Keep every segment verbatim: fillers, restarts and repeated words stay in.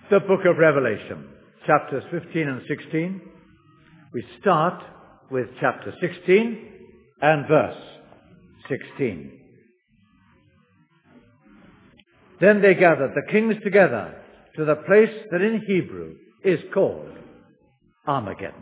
The book of Revelation, chapters fifteen and sixteen. We start with chapter sixteen and verse sixteen. Then they gathered the kings together to the place that in Hebrew is called Armageddon.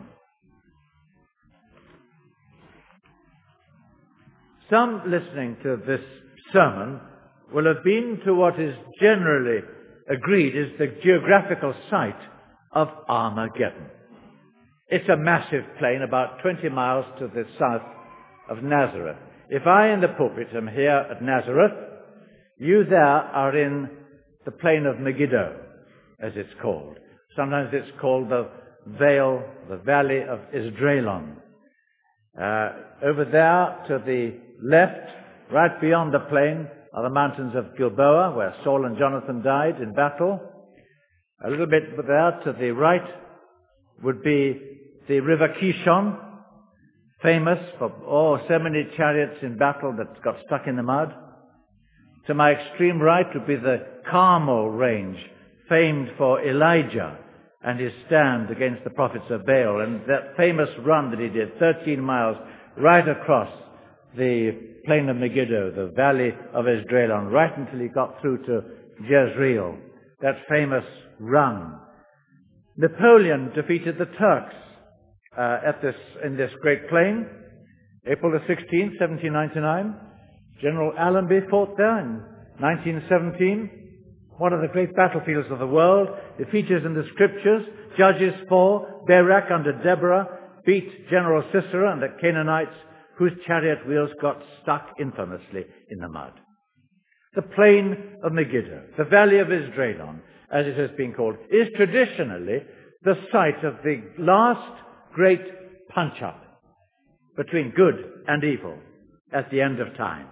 Some listening to this sermon will have been to what is generally agreed is the geographical site of Armageddon. It's a massive plain about twenty miles to the south of Nazareth. If I in the pulpit am here at Nazareth, you there are in the plain of Megiddo, as it's called. Sometimes it's called the Vale, the Valley of Esdraelon. Uh, over there to the left, right beyond the plain, are the mountains of Gilboa, where Saul and Jonathan died in battle. A little bit there to the right would be the river Kishon, famous for oh, so many chariots in battle that got stuck in the mud. To my extreme right would be the Carmel range, famed for Elijah and his stand against the prophets of Baal, and that famous run that he did, thirteen miles, right across the plain of Megiddo, the valley of Esdraelon, right until he got through to Jezreel, that famous run. Napoleon defeated the Turks uh, at this in this great plain, April the sixteenth, seventeen ninety-nine. General Allenby fought there in nineteen seventeen, one of the great battlefields of the world. It features in the scriptures. Judges four, Barak under Deborah beat General Sisera and the Canaanites, whose chariot wheels got stuck infamously in the mud. The plain of Megiddo, the valley of Esdraelon, as it has been called, is traditionally the site of the last great punch-up between good and evil at the end of time.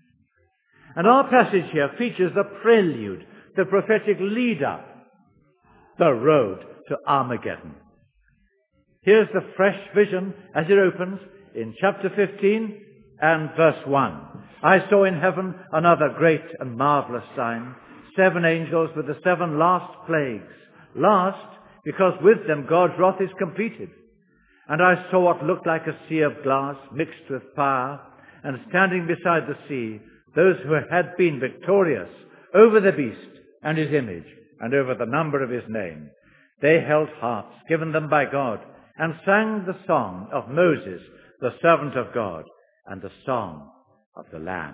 And our passage here features the prelude, the prophetic lead-up, the road to Armageddon. Here's the fresh vision as it opens in chapter fifteen and verse one. I saw in heaven another great and marvelous sign, seven angels with the seven last plagues. Last, because with them God's wrath is completed. And I saw what looked like a sea of glass mixed with fire, and standing beside the sea, those who had been victorious over the beast and his image, and over the number of his name. They held harps given them by God, and sang the song of Moses, the servant of God, and the song of the Lamb.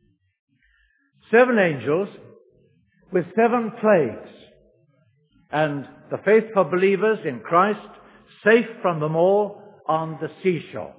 Seven angels with seven plagues, and the faithful believers in Christ safe from them all on the seashore.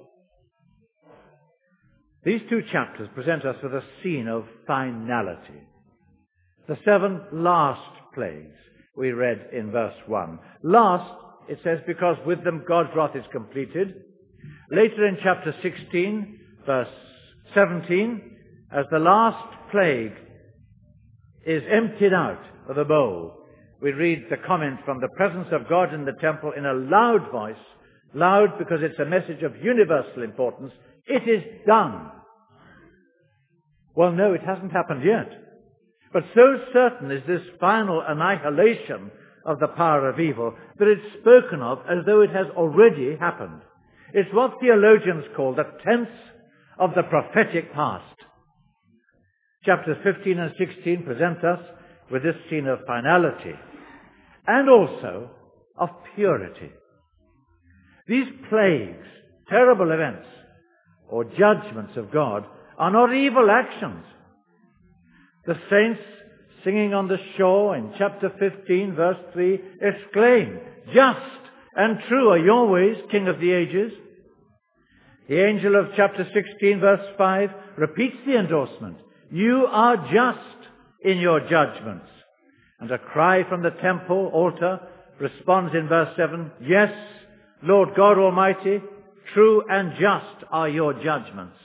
These two chapters present us with a scene of finality. The seven last plagues we read in verse one. Last, it says, because with them God's wrath is completed. Later in chapter sixteen, verse seventeen, as the last plague is emptied out of the bowl, we read the comment from the presence of God in the temple in a loud voice, loud because it's a message of universal importance. It is done. Well, no, it hasn't happened yet. But so certain is this final annihilation of the power of evil that it's spoken of as though it has already happened. It's what theologians call the tense of the prophetic past. Chapters fifteen and sixteen present us with this scene of finality and also of purity. These plagues, terrible events, or judgments of God, are not evil actions. The saints singing on the shore in chapter fifteen, verse three, exclaim, "Just and true are your ways, King of the ages." The angel of chapter sixteen, verse five, repeats the endorsement, "You are just in your judgments." And a cry from the temple altar responds in verse seven, "Yes, Lord God Almighty, true and just are your judgments."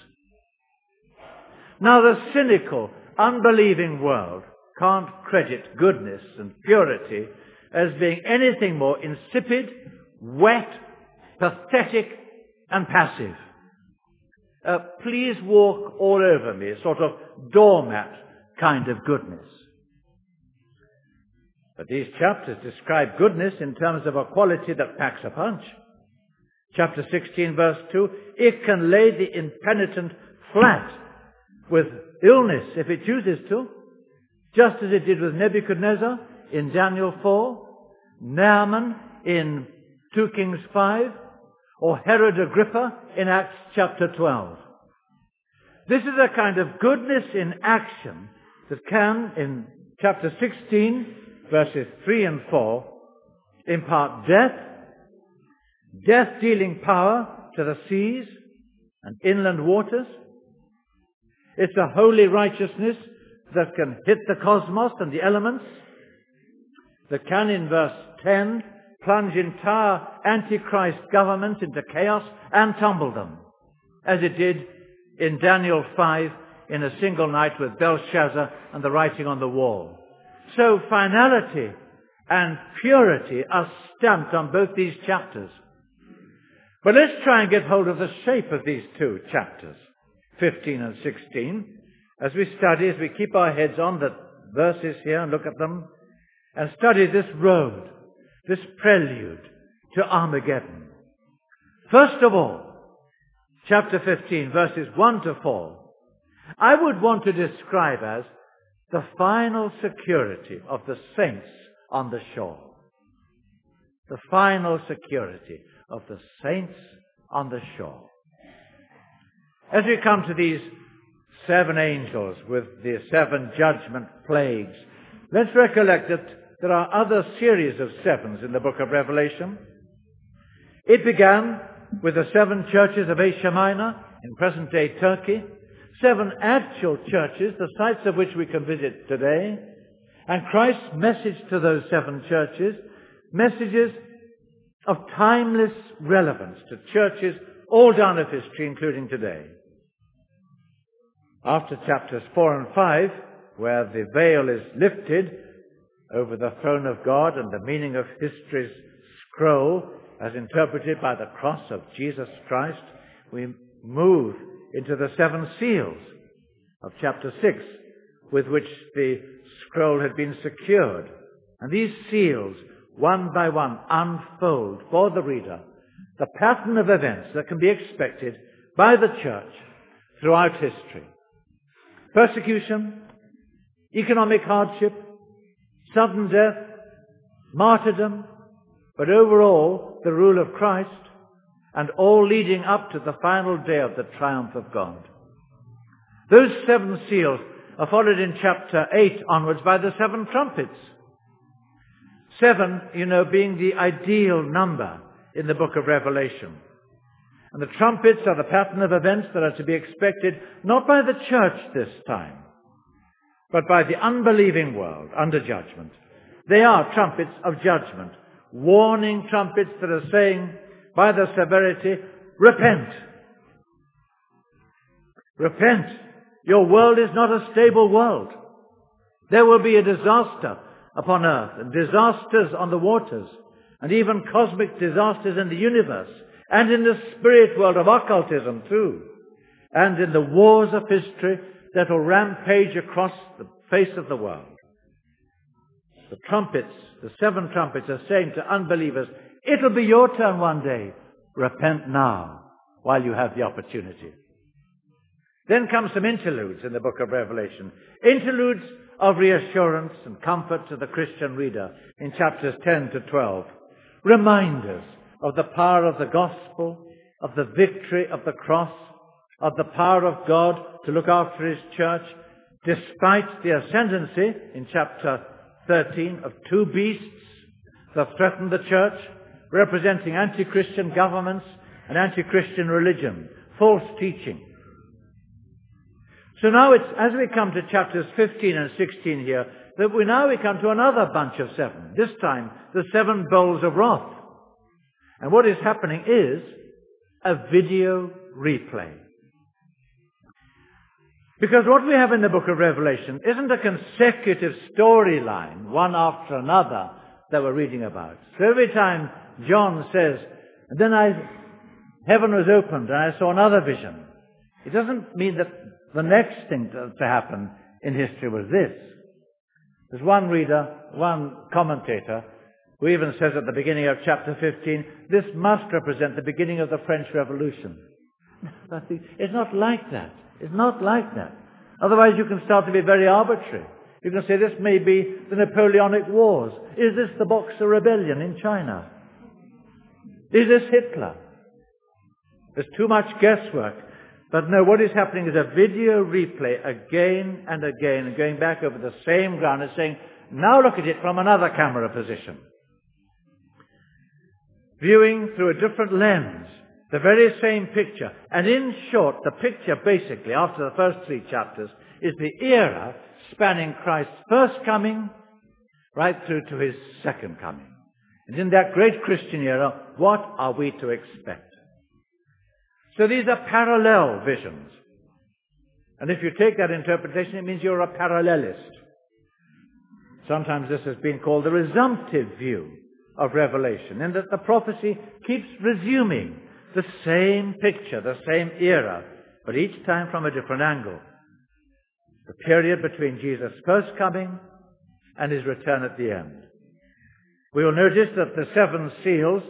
Now the cynical, unbelieving world can't credit goodness and purity as being anything more insipid, wet, pathetic, and passive. Uh, please walk all over me, sort of doormat kind of goodness. But these chapters describe goodness in terms of a quality that packs a punch. Chapter sixteen, verse two, it can lay the impenitent flat with illness if it chooses to, just as it did with Nebuchadnezzar in Daniel four, Naaman in two Kings five, or Herod Agrippa in Acts chapter twelve. This is a kind of goodness in action that can, in chapter sixteen, verses three and four, impart death, death-dealing power to the seas and inland waters. It's a holy righteousness that can hit the cosmos and the elements, that can, in verse ten, plunge entire Antichrist governments into chaos and tumble them, as it did in Daniel five in a single night with Belshazzar and the writing on the wall. So finality and purity are stamped on both these chapters. But let's try and get hold of the shape of these two chapters, fifteen and sixteen, as we study, as we keep our heads on the verses here and look at them, and study this road, this prelude to Armageddon. First of all, chapter fifteen, verses one to four, I would want to describe as the final security of the saints on the shore. The final security of the saints on the shore. As we come to these seven angels with the seven judgment plagues, let's recollect that there are other series of sevens in the book of Revelation. It began with the seven churches of Asia Minor in present-day Turkey, seven actual churches, the sites of which we can visit today, and Christ's message to those seven churches, messages of timeless relevance to churches all down of history, including today. After chapters four and five, where the veil is lifted over the throne of God and the meaning of history's scroll as interpreted by the cross of Jesus Christ, we move into the seven seals of chapter six, with which the scroll had been secured. And these seals, one by one, unfold for the reader the pattern of events that can be expected by the church throughout history. Persecution, economic hardship, sudden death, martyrdom, but overall the rule of Christ, and all leading up to the final day of the triumph of God. Those seven seals are followed in chapter eight onwards by the seven trumpets. Seven, you know, being the ideal number in the book of Revelation. And the trumpets are the pattern of events that are to be expected not by the church this time, but by the unbelieving world under judgment. They are trumpets of judgment, warning trumpets that are saying by their severity, repent. Repent. Your world is not a stable world. There will be a disaster upon earth, and disasters on the waters, and even cosmic disasters in the universe, and in the spirit world of occultism too, and in the wars of history that will rampage across the face of the world. The trumpets, the seven trumpets, are saying to unbelievers, it'll be your turn one day. Repent now while you have the opportunity. Then come some interludes in the book of Revelation. Interludes of reassurance and comfort to the Christian reader in chapters ten to twelve. Reminders of the power of the gospel, of the victory of the cross, of the power of God to look after his church, despite the ascendancy in chapter thirteen of two beasts that threaten the church, representing anti-Christian governments and anti-Christian religion, false teaching. So now it's, as we come to chapters fifteen and sixteen here, that we now we come to another bunch of seven. This time, the seven bowls of wrath. And what is happening is a video replay. Because what we have in the book of Revelation isn't a consecutive storyline, one after another, that we're reading about. So every time John says, and then I, heaven was opened and I saw another vision, it doesn't mean that the next thing to, to happen in history was this. There's one reader, one commentator, who even says at the beginning of chapter fifteen, this must represent the beginning of the French Revolution. It's not like that. It's not like that. Otherwise you can start to be very arbitrary. You can say this may be the Napoleonic Wars. Is this the Boxer Rebellion in China? Is this Hitler? There's too much guesswork. But no, what is happening is a video replay again and again, and going back over the same ground and saying, now look at it from another camera position. Viewing through a different lens, the very same picture. And in short, the picture basically, after the first three chapters, is the era spanning Christ's first coming right through to his second coming. And in that great Christian era, what are we to expect? So these are parallel visions. And if you take that interpretation, it means you're a parallelist. Sometimes this has been called the resumptive view of Revelation, in that the prophecy keeps resuming the same picture, the same era, but each time from a different angle. The period between Jesus' first coming and his return at the end. We will notice that the seven seals,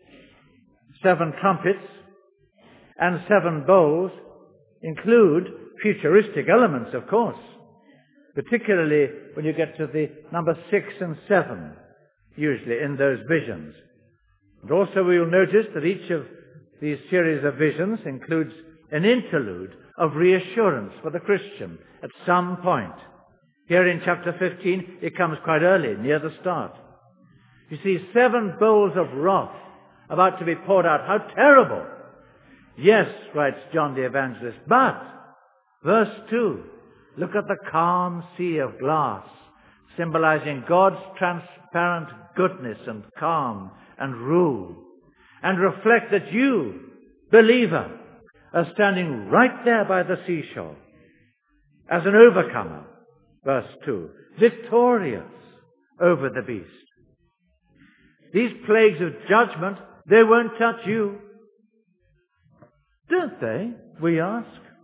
seven trumpets, and seven bowls include futuristic elements, of course, particularly when you get to the number six and seven, usually in those visions. And also we will notice that each of these series of visions includes an interlude of reassurance for the Christian at some point. Here in chapter fifteen, it comes quite early, near the start. You see, seven bowls of wrath about to be poured out. How terrible! Yes, writes John the Evangelist, but, verse two, look at the calm sea of glass, symbolizing God's transparent goodness and calm and rule, and reflect that you, believer, are standing right there by the seashore as an overcomer, verse two, victorious over the beast. These plagues of judgment, they won't touch you. Don't they? We ask.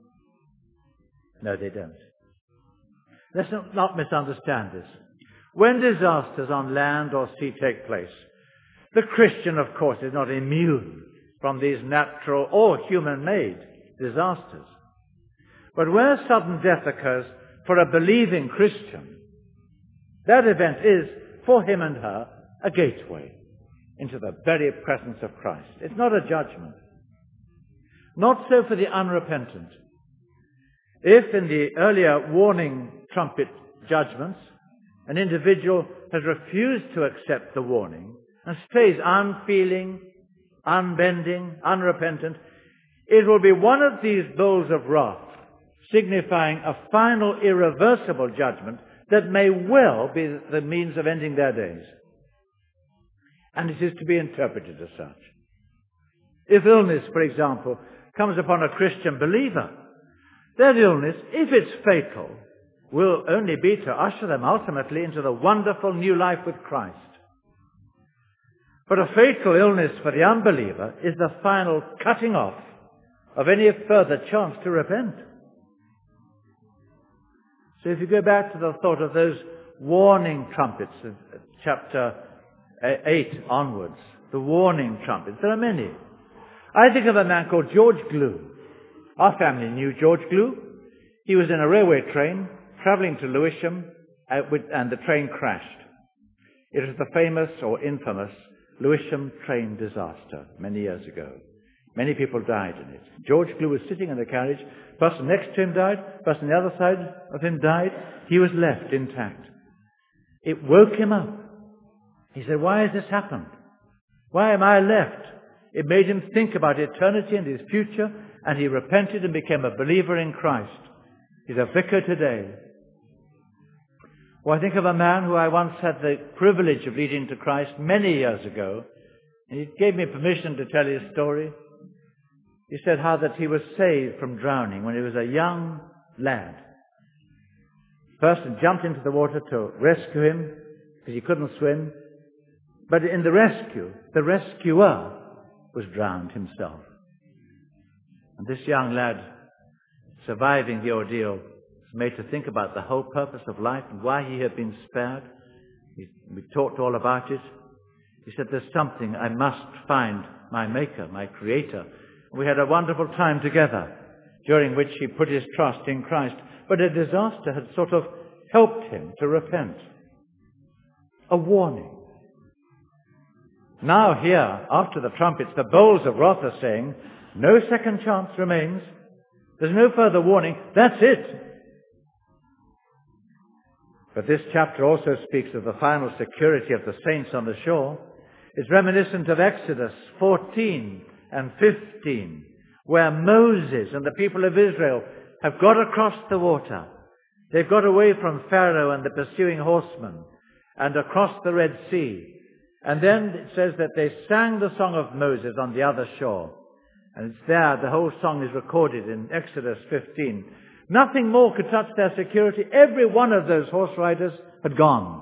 No, they don't. Let's not misunderstand this. When disasters on land or sea take place, the Christian, of course, is not immune from these natural or human-made disasters. But where sudden death occurs for a believing Christian, that event is, for him and her, a gateway into the very presence of Christ. It's not a judgment. Not so for the unrepentant. If in the earlier warning trumpet judgments, an individual has refused to accept the warning and stays unfeeling, unbending, unrepentant, it will be one of these bowls of wrath, signifying a final irreversible judgment that may well be the means of ending their days. And it is to be interpreted as such. If illness, for example, comes upon a Christian believer, that illness, if it's fatal, will only be to usher them ultimately into the wonderful new life with Christ. But a fatal illness for the unbeliever is the final cutting off of any further chance to repent. So if you go back to the thought of those warning trumpets of chapter eight onwards, the warning trumpets, there are many. I think of a man called George Glue. Our family knew George Glue. He was in a railway train traveling to Lewisham, uh, with, and the train crashed. It was the famous or infamous Lewisham train disaster many years ago. Many people died in it. George Glue was sitting in the carriage. The person next to him died. The person on the other side of him died. He was left intact. It woke him up. He said, why has this happened? Why am I left? It made him think about eternity and his future, and he repented and became a believer in Christ. He's a vicar today. Well, I think of a man who I once had the privilege of leading to Christ many years ago, and he gave me permission to tell his story. He said how that he was saved from drowning when he was a young lad. The person jumped into the water to rescue him because he couldn't swim. But in the rescue, the rescuer was drowned himself. And this young lad, surviving the ordeal, made to think about the whole purpose of life and why he had been spared. He, we talked all about it. He said, there's something, I must find my Maker, my Creator. We had a wonderful time together, during which he put his trust in Christ. But a disaster had sort of helped him to repent. A warning. Now here, after the trumpets, the bowls of wrath are saying, no second chance remains. There's no further warning. That's it. But this chapter also speaks of the final security of the saints on the shore. It's reminiscent of Exodus fourteen and fifteen, where Moses and the people of Israel have got across the water. They've got away from Pharaoh and the pursuing horsemen and across the Red Sea. And then it says that they sang the song of Moses on the other shore. And it's there, the whole song is recorded in Exodus fifteen. Nothing more could touch their security. Every one of those horse riders had gone.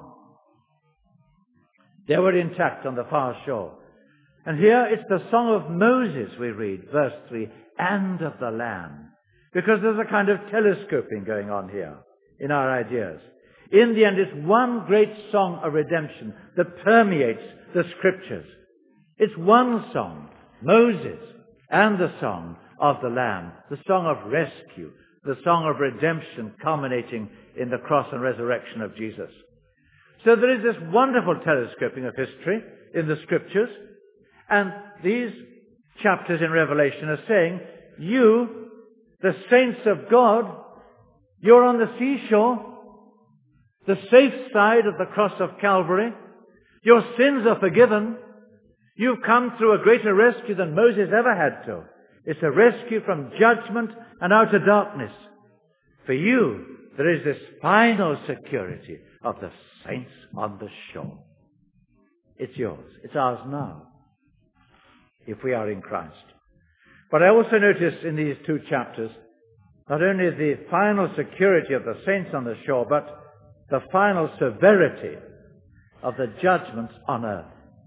They were intact on the far shore. And here it's the song of Moses we read, verse three, and of the Lamb. Because there's a kind of telescoping going on here in our ideas. In the end, it's one great song of redemption that permeates the Scriptures. It's one song, Moses, and the song of the Lamb, the song of rescue, the song of redemption culminating in the cross and resurrection of Jesus. So there is this wonderful telescoping of history in the Scriptures, and these chapters in Revelation are saying, you, the saints of God, you're on the seashore, the safe side of the cross of Calvary. Your sins are forgiven. You've come through a greater rescue than Moses ever had to. It's a rescue from judgment and outer darkness. For you, there is this final security of the saints on the shore. It's yours. It's ours now, if we are in Christ. But I also notice in these two chapters, not only the final security of the saints on the shore, but the final severity of the judgments on earth.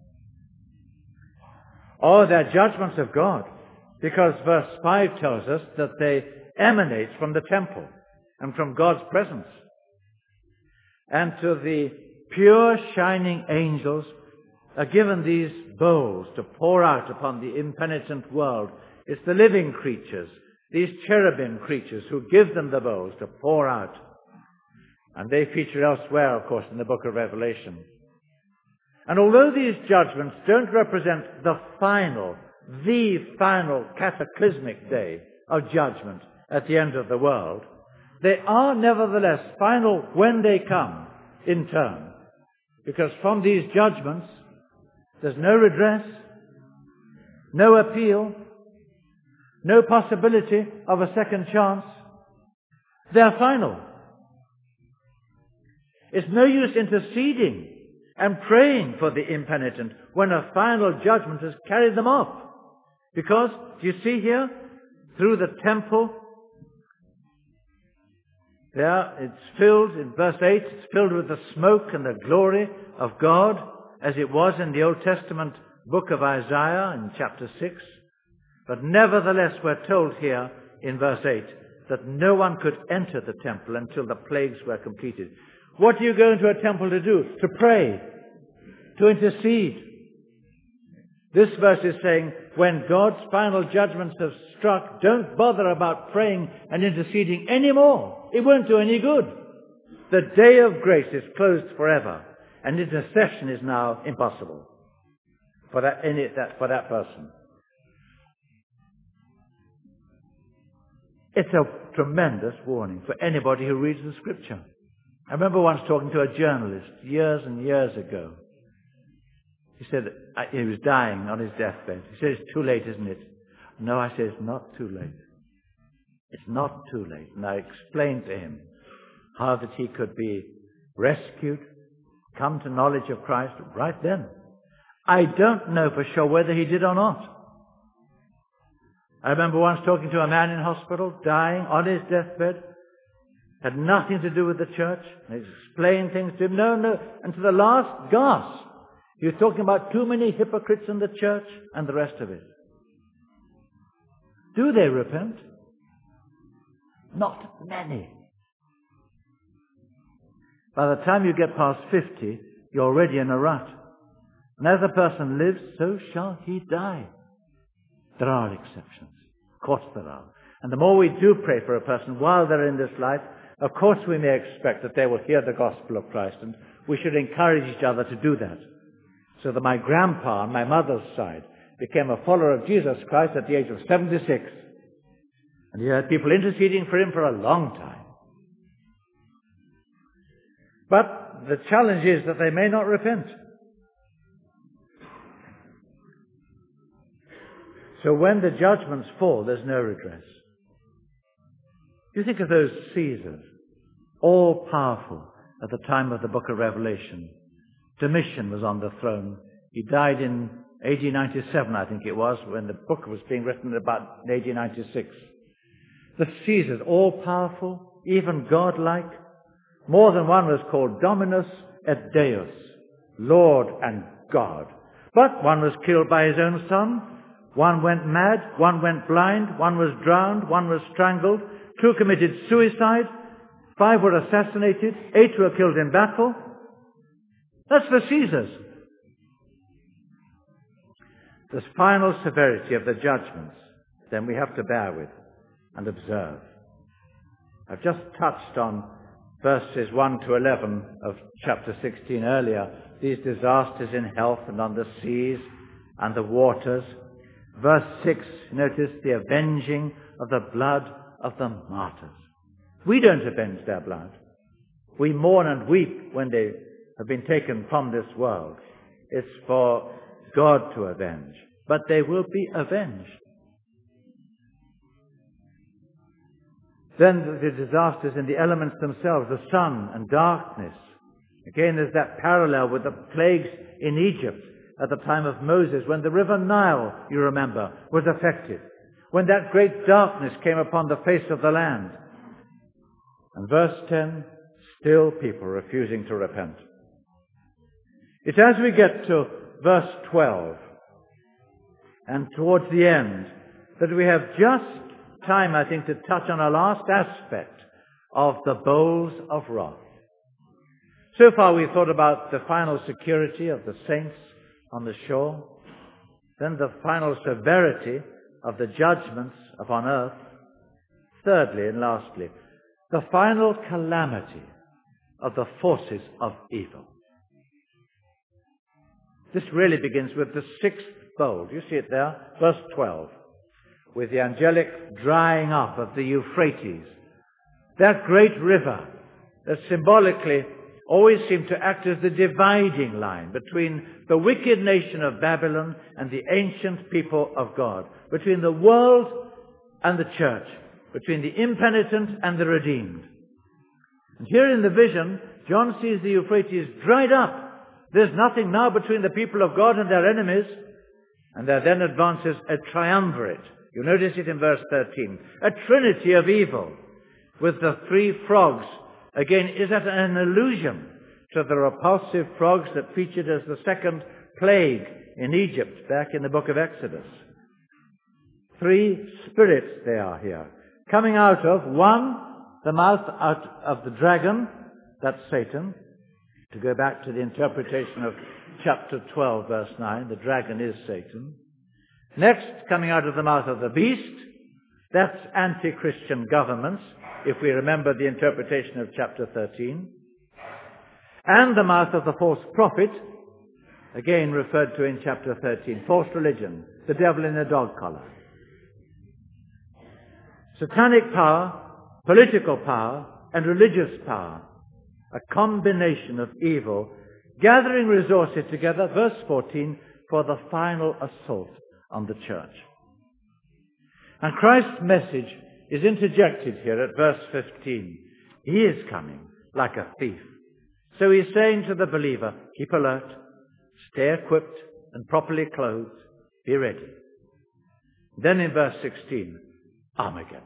Oh, they're judgments of God, because verse five tells us that they emanate from the temple and from God's presence. And to the pure shining angels are given these bowls to pour out upon the impenitent world. It's the living creatures, these cherubim creatures, who give them the bowls to pour out. And they feature elsewhere, of course, in the book of Revelation. And although these judgments don't represent the final, the final cataclysmic day of judgment at the end of the world, they are nevertheless final when they come in turn. Because from these judgments, there's no redress, no appeal, no possibility of a second chance. They're final. It's no use interceding and praying for the impenitent when a final judgment has carried them off. Because, do you see here, through the temple, there it's filled, in verse eight, it's filled with the smoke and the glory of God, as it was in the Old Testament book of Isaiah in chapter six. But nevertheless, we're told here in verse eight that no one could enter the temple until the plagues were completed. What do you go into a temple to do? To pray, to intercede. This verse is saying, when God's final judgments have struck, don't bother about praying and interceding anymore. It won't do any good. The day of grace is closed forever, and intercession is now impossible for that, any, that, for that person. It's a tremendous warning for anybody who reads the Scripture. I remember once talking to a journalist years and years ago. He said he was dying on his deathbed. He said, it's too late, isn't it? No, I said, it's not too late. It's not too late. And I explained to him how that he could be rescued, come to knowledge of Christ right then. I don't know for sure whether he did or not. I remember once talking to a man in hospital, dying on his deathbed. Had nothing to do with the church. I explained things to him. No, no. And to the last gasp, he was talking about too many hypocrites in the church and the rest of it. Do they repent? Not many. By the time you get past fifty, you're already in a rut. And as a person lives, so shall he die. There are exceptions. Of course there are. And the more we do pray for a person while they're in this life, of course we may expect that they will hear the gospel of Christ, and we should encourage each other to do that. So that my grandpa on my mother's side became a follower of Jesus Christ at the age of seventy-six. And he had people interceding for him for a long time. But the challenge is that they may not repent. So when the judgments fall, there's no redress. You think of those Caesars, all powerful at the time of the book of Revelation. Domitian was on the throne. He died in A D ninety-seven, I think it was, when the book was being written about A D ninety-six. The Caesars, all powerful, even godlike. More than one was called Dominus et Deus, Lord and God. But one was killed by his own son. One went mad. One went blind. One was drowned. One was strangled. Two committed suicide. Five were assassinated. Eight were killed in battle. That's the Caesars. The final severity of the judgments, then we have to bear with and observe. I've just touched on verses one to eleven of chapter sixteen earlier, these disasters in health and on the seas and the waters. Verse six, notice the avenging of the blood of the martyrs. We don't avenge their blood. We mourn and weep when they have been taken from this world. It's for God to avenge. But they will be avenged. Then the disasters in the elements themselves, the sun and darkness. Again, there's that parallel with the plagues in Egypt at the time of Moses, when the river Nile, you remember, was affected. When that great darkness came upon the face of the land. And verse ten, still people refusing to repent. It's as we get to verse twelve and towards the end that we have just time, I think, to touch on a last aspect of the bowls of wrath. So far we've thought about the final security of the saints on the shore, then the final severity of the judgments upon earth, thirdly and lastly, the final calamity of the forces of evil. This really begins with the sixth bowl. Do you see it there? Verse twelve. With the angelic drying up of the Euphrates. That great river that symbolically always seemed to act as the dividing line between the wicked nation of Babylon and the ancient people of God. Between the world and the church. Between the impenitent and the redeemed. And here in the vision, John sees the Euphrates dried up. There's nothing now between the people of God and their enemies. And there then advances a triumvirate. You notice it in verse thirteen. A trinity of evil with the three frogs. Again, is that an allusion to the repulsive frogs that featured as the second plague in Egypt back in the book of Exodus? Three spirits they are here. Coming out of, one, the mouth out of the dragon, that's Satan. To go back to the interpretation of chapter twelve, verse nine, the dragon is Satan. Next, coming out of the mouth of the beast, that's anti-Christian governments, if we remember the interpretation of chapter thirteen. And the mouth of the false prophet, again referred to in chapter thirteen, false religion, the devil in a dog collar. Satanic power, political power, and religious power, a combination of evil, gathering resources together, verse fourteen, for the final assault on the church. And Christ's message is interjected here at verse fifteen. He is coming like a thief. So he's saying to the believer, keep alert, stay equipped and properly clothed, be ready. Then in verse sixteen, Armageddon.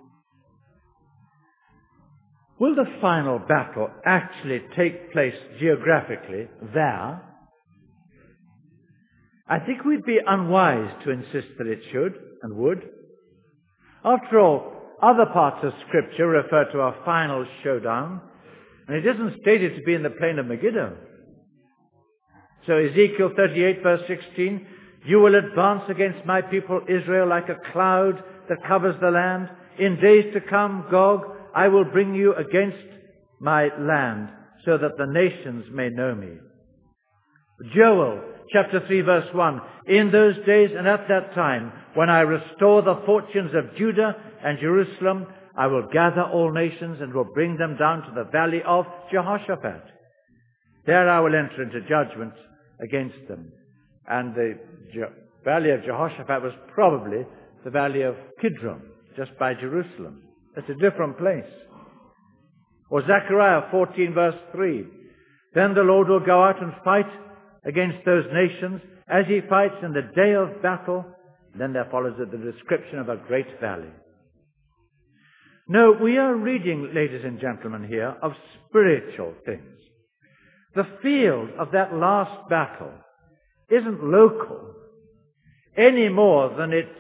Will the final battle actually take place geographically there? I think we'd be unwise to insist that it should and would. After all, other parts of Scripture refer to a final showdown. And it isn't stated to be in the plain of Megiddo. So Ezekiel thirty-eight verse sixteen, you will advance against my people Israel like a cloud that covers the land. In days to come, Gog, I will bring you against my land so that the nations may know me. Joel chapter three verse one, in those days and at that time, when I restore the fortunes of Judah and Jerusalem, I will gather all nations and will bring them down to the valley of Jehoshaphat. There I will enter into judgment against them. And the Je- valley of Jehoshaphat was probably the valley of Kidron, just by Jerusalem. It's a different place. Or Zechariah fourteen verse three, then the Lord will go out and fight against those nations as he fights in the day of battle. Then there follows the description of a great valley. No, we are reading, ladies and gentlemen, here of spiritual things. The field of that last battle isn't local any more than its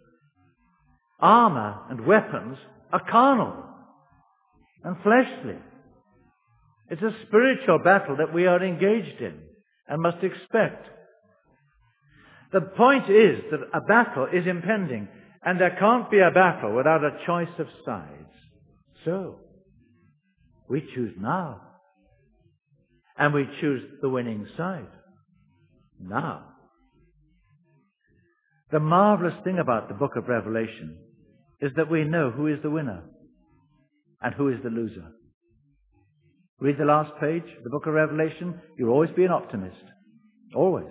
armor and weapons are carnal and fleshly. It's a spiritual battle that we are engaged in and must expect. The point is that a battle is impending, and there can't be a battle without a choice of sides. So, we choose now. And we choose the winning side. Now. The marvelous thing about the book of Revelation is that we know who is the winner and who is the loser. Read the last page, the book of Revelation, you'll always be an optimist. Always.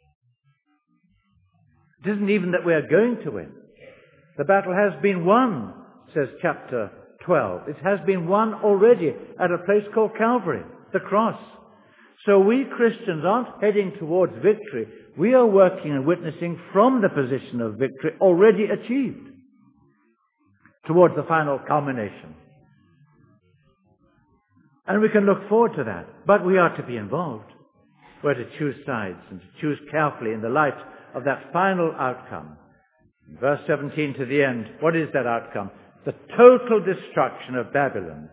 It isn't even that we are going to win. The battle has been won, says chapter twelve. It has been won already at a place called Calvary, the cross. So we Christians aren't heading towards victory. We are working and witnessing from the position of victory already achieved towards the final culmination. And we can look forward to that. But we are to be involved. We're to choose sides and to choose carefully in the light of that final outcome. In verse seventeen to the end, what is that outcome? The total destruction of Babylon.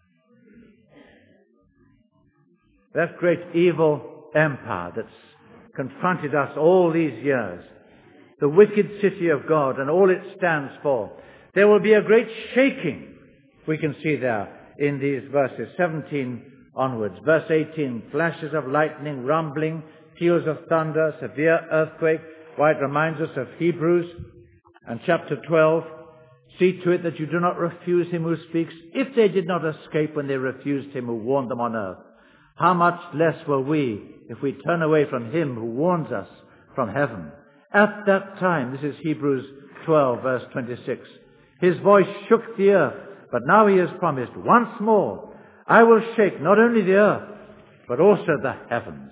That great evil empire that's confronted us all these years. The wicked city of God and all it stands for. There will be a great shaking, we can see there in these verses, seventeen onwards. Verse eighteen, flashes of lightning, rumbling, peals of thunder, severe earthquake. Why it reminds us of Hebrews. And chapter twelve, see to it that you do not refuse him who speaks. If they did not escape when they refused him who warned them on earth, how much less will we if we turn away from him who warns us from heaven? At that time, this is Hebrews twelve, verse twenty-six, his voice shook the earth, but now he has promised once more, I will shake not only the earth, but also the heavens.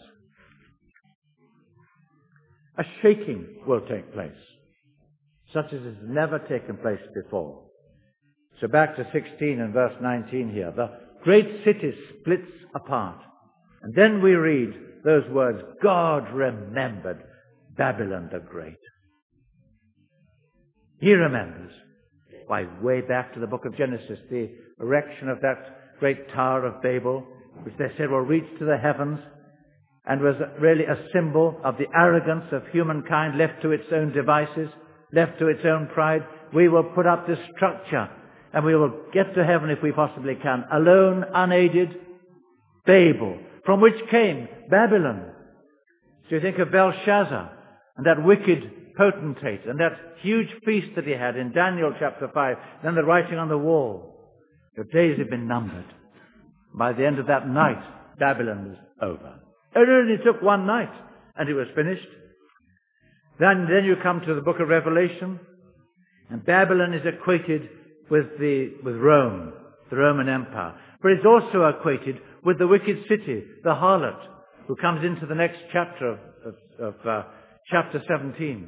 A shaking will take place, such as has never taken place before. So back to sixteen and verse nineteen here. The great city splits apart. And then we read those words, God remembered Babylon the Great. He remembers. Why, way back to the book of Genesis, the erection of that great Tower of Babel, which they said will reach to the heavens, and was really a symbol of the arrogance of humankind left to its own devices, left to its own pride. We will put up this structure, and we will get to heaven if we possibly can, alone, unaided, Babel, from which came Babylon. So you think of Belshazzar and that wicked potentate and that huge feast that he had in Daniel chapter five, then the writing on the wall. Your days have been numbered. By the end of that night, Babylon was over. It only took one night and it was finished. Then, then you come to the book of Revelation, and Babylon is equated with the with Rome, the Roman Empire. But it's also equated with the wicked city, the harlot, who comes into the next chapter of, of, of uh, chapter seventeen.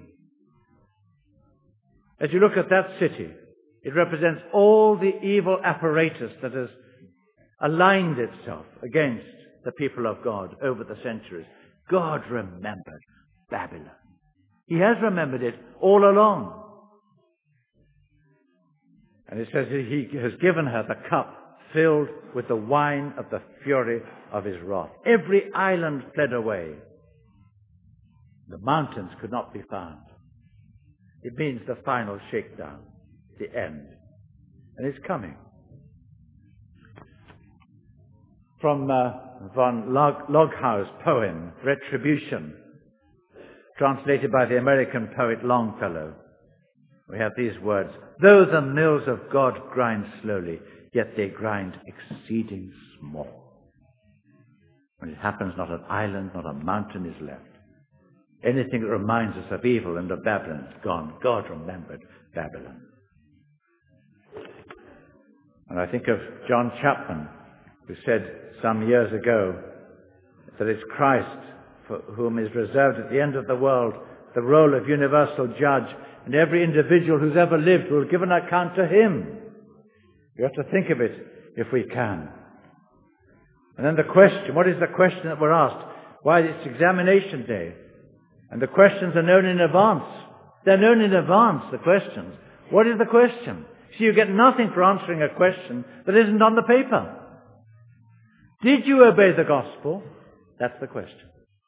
As you look at that city, it represents all the evil apparatus that has aligned itself against the people of God over the centuries. God remembered Babylon. He has remembered it all along. And it says that he has given her the cup filled with the wine of the fury of his wrath. Every island fled away. The mountains could not be found. It means the final shakedown, the end. And it's coming. From uh, von Log- Loghaus' poem, Retribution, translated by the American poet Longfellow, we have these words: though the mills of God grind slowly, yet they grind exceeding small. When it happens, not an island, not a mountain is left. Anything that reminds us of evil and of Babylon is gone. God remembered Babylon. And I think of John Chapman, who said some years ago that it's Christ for whom is reserved at the end of the world the role of universal judge, and every individual who's ever lived will give an account to him. We have to think of it if we can. And then the question, what is the question that we're asked? Why, it's examination day. And the questions are known in advance. They're known in advance, the questions. What is the question? See, you get nothing for answering a question that isn't on the paper. Did you obey the gospel? That's the question.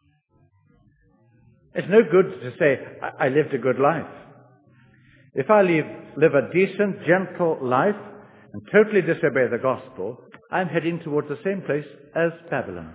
It's no good to say, I, I lived a good life. If I live, live a decent, gentle life and totally disobey the gospel, I'm heading towards the same place as Babylon.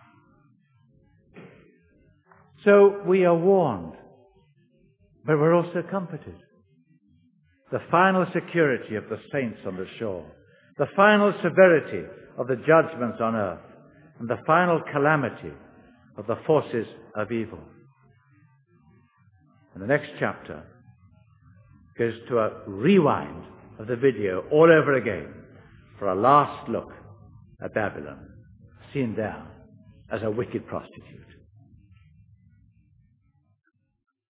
So we are warned, but we're also comforted. The final security of the saints on the shore, the final severity of the judgments on earth, and the final calamity of the forces of evil. And the next chapter goes to a rewind of the video all over again for a last look at Babylon, seen there as a wicked prostitute.